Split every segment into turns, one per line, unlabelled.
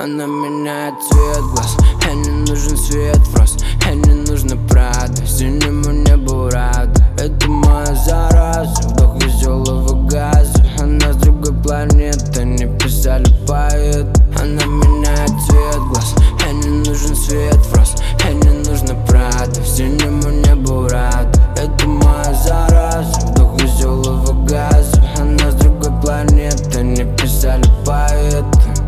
Она меняет цвет глаз. Ей не нужен свет в рост, ей не нужна правда. Синему небу рада. Это моя зараза, вдох веселого газа. Она с другой планеты, не писали поэт. Она меняет цвет глаз. Ей не нужен свет в рост, ей не нужна правда. Синему небу рада. Это моя зараза, вдох веселого газа. Она с другой планеты, не писали поэты.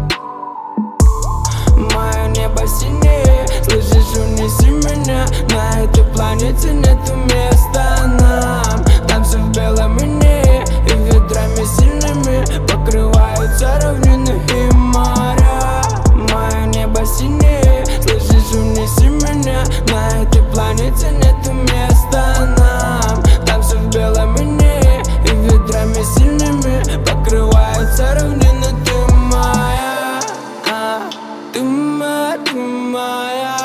Мое небо синее, слышишь, унеси меня. На этой планете нету места нам. Там все в белом и не, и ветрами сильными покрываются равнины и моря. Мое небо синее, слышишь, унеси меня. На этой планете нету места нам. Там все в белом и не, и ветрами сильными покрываются равнины. Ты моя, ты моя, ты моя.